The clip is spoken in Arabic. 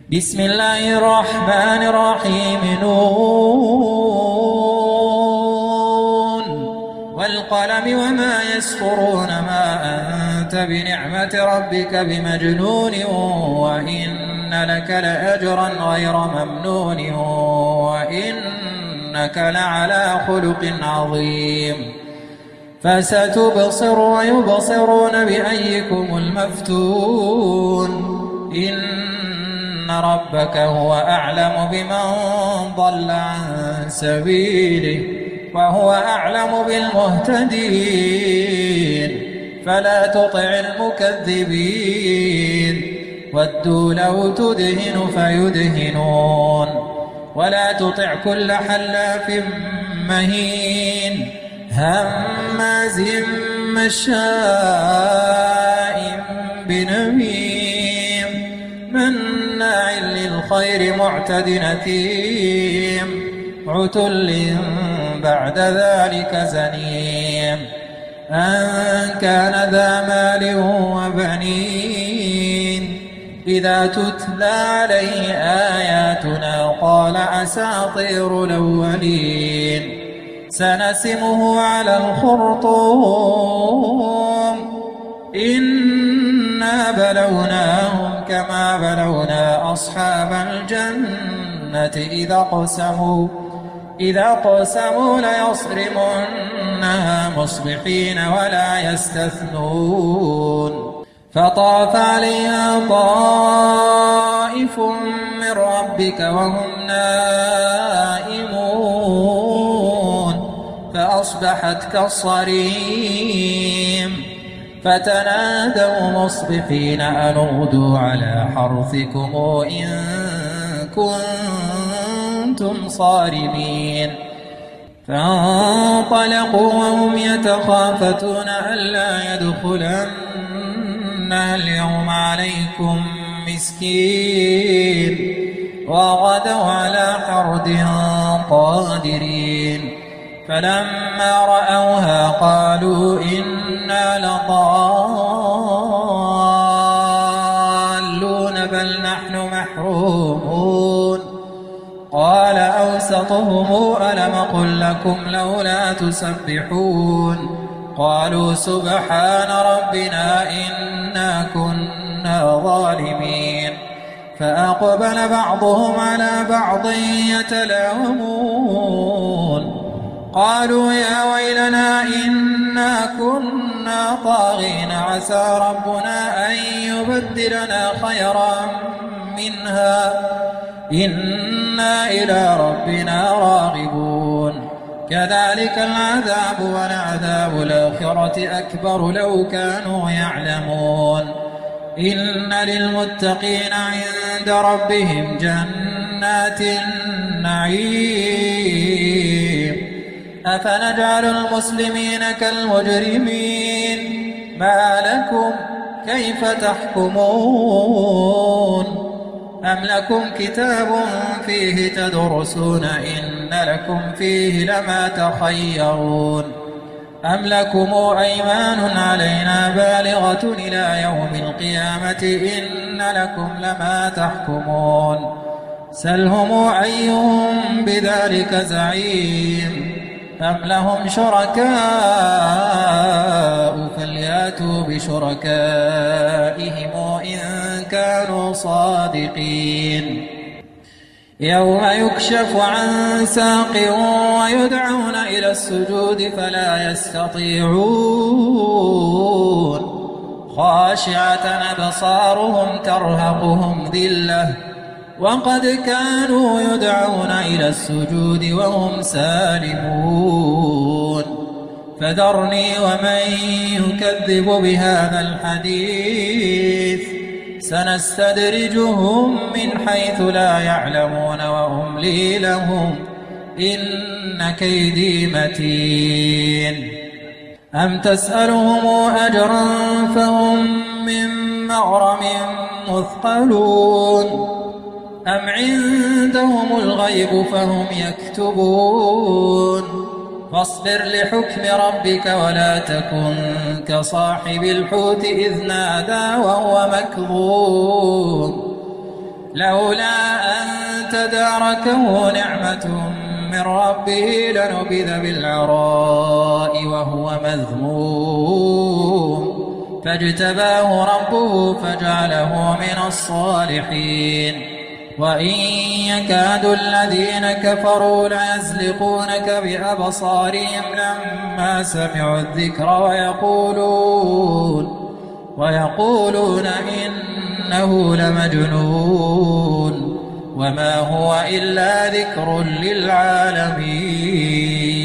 بسم الله الرحمن الرحيم نون والقلم وما يسطرون ما أنت بنعمة ربك بمجنون وإن لك لأجرا غير ممنون وإنك لعلى خلق عظيم فستبصر ويبصرون بأيكم المفتون إن ربك هو أعلم بمن ضل عن سبيله وهو أعلم بالمهتدين فلا تطع المكذبين ودوا لو تدهن فيدهنون ولا تطع كل حلاف مهين هماز مشاء بنميم مناع للخير معتد أثيم عتل بعد ذلك زنيم أن كان ذا مال وبنين إذا تتلى عليه آياتنا قال أساطير الأولين سنسمه على الخرطوم إنا بلوناهم كما بلونا أصحاب الجنة إذا قسموا ليصرمنها مصبحين ولا يستثنون فطاف عليها طائف من ربك وهم نائمون فأصبحت كالصريم فتنادوا مصبحين أن اغدوا على حرثكم إن كنتم صارمين فانطلقوا وهم يتخافتون ألا يدخلنها اليوم عليكم مسكين وغدوا على حرد قادرين فلما رأوها قالوا إنا لضالون بل نحن محرومون قال أوسطهم ألم قل لكم لولا تسبحون قالوا سبحان ربنا إنا كنا ظالمين فأقبل بعضهم على بعض يتلاومون قالوا يا ويلنا إنا كنا طاغين عسى ربنا أن يبدلنا خيرا منها إنا إلى ربنا راغبون كذلك العذاب ولعذاب الآخرة أكبر لو كانوا يعلمون إن للمتقين عند ربهم جنات النعيم أفنجعل المسلمين كالمجرمين ما لكم كيف تحكمون أم لكم كتاب فيه تدرسون إن لكم فيه لما تخيرون أم لكم أيمان علينا بالغة إلى يوم القيامة إن لكم لما تحكمون سلهم أيهم بذلك زعيم أم لهم شركاء فلياتوا بشركائهم إن كانوا صادقين يوم يكشف عن ساق ويدعون إلى السجود فلا يستطيعون خاشعة أبصارهم ترهقهم ذلة وقد كانوا يدعون إلى السجود وهم سالمون فذرني ومن يكذب بهذا الحديث سنستدرجهم من حيث لا يعلمون وأملي لهم إن كيدي متين أم تسألهم أجرا فهم من مغرم مثقلون أم عندهم الغيب فهم يكتبون فاصبر لحكم ربك ولا تكن كصاحب الحوت إذ نادى وهو مكظوم لولا أن تداركه نعمة من ربه لنبذ بالعراء وهو مذموم فاجتباه ربه فجعله من الصالحين وإن يكاد الذين كفروا ليزلقونك بأبصارهم لما سمعوا الذكر ويقولون إنه لمجنون وما هو إلا ذكر للعالمين.